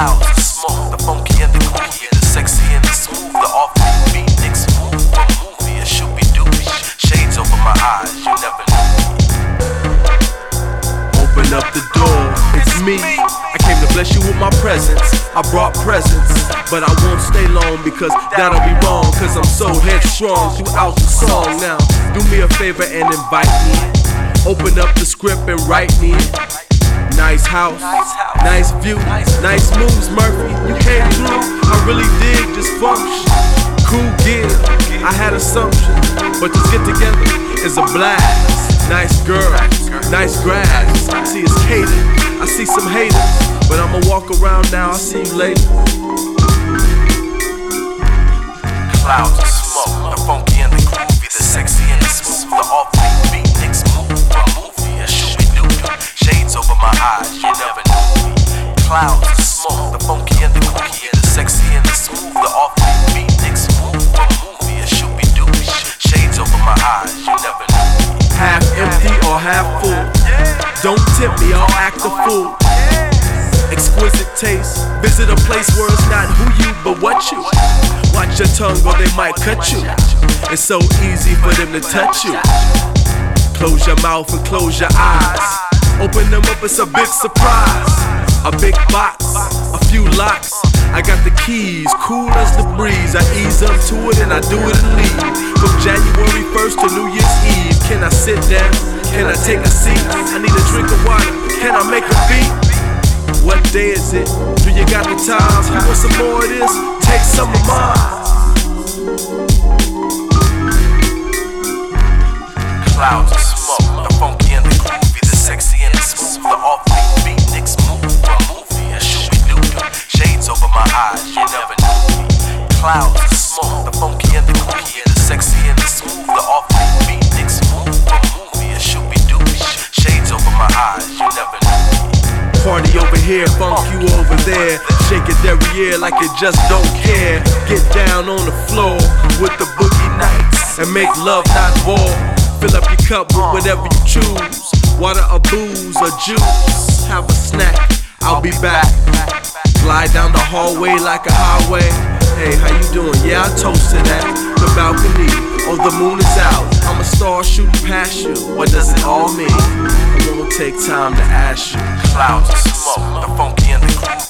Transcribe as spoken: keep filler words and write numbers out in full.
Clouds of smoke, the funky and the groovy, the sexy and the smooth, the off-beat beat, smooth, a movie, a shoopy-doopy. Shades over my eyes, you never knew me. Open up the door, it's me. I came to bless you with my presence. I brought presents, but I won't stay long because that'll be wrong. Cause I'm so headstrong throughout the song. Now, do me a favor and invite me in. Open up the script and write me in. Nice house, nice view, nice moves, Murphy. You came through, I really dig this function. Cool gear, I had assumptions, but this get together is a blast. Nice girl, nice grass. See it's catered, I see some haters, but I'ma walk around now, I'll see you later. Clouds of smoke, the funky and the groovy, the sexy and the smooth, the off-beat beat, next move, a movie, a shoopy-doopy. Shades over my eyes, you never knew me. Clouds of smoke, the funky and the groovy, the sexy and the smooth, the off-beat beat, next move, a movie, a shoopy-doopy. Shades over my eyes, you never knew me. Half empty or half full, don't tempt me, I'll act a fool. Exquisite taste, visit a place where it's not who you, but what you. Watch your tongue or they might cut you. It's so easy for them to touch you. Close your mouth and close your eyes. Open them up, it's a big surprise. A big box, a few locks. I got the keys, cool as the breeze. I ease up to it and I do it and leave. From January first to New Year's Eve. Can I sit down? Can I take a seat? I need a drink of water. Can I make a beat? What day is it? Do you got the time? You want some more of this? Take some of mine. Clouds of smoke, the funky and the groovy, the sexy and the smooth, the off-beat beat, next move, a movie, a shoopy-doopy. Shades over my eyes, you never knew me. Clouds of smoke, the funky and the groovy, the sexy and the smooth, the off-beat beat, next move, a movie, a shoopy-doopy. Shades over my eyes, you never knew me. Party over here, funk you over there. Shake it every year like you just don't care. Get down on the floor with the boogie nights and make love, not war. Fill up your cup with whatever you choose. Water or booze or juice. Have a snack, I'll be back. Glide down the hallway like a highway. Hey, how you doing? Yeah, I toasted at the balcony. Oh, the moon is out. I'm a star shooting past you. What does it all mean? I won't take time to ask you. Clouds of smoke, the funky and the groovy.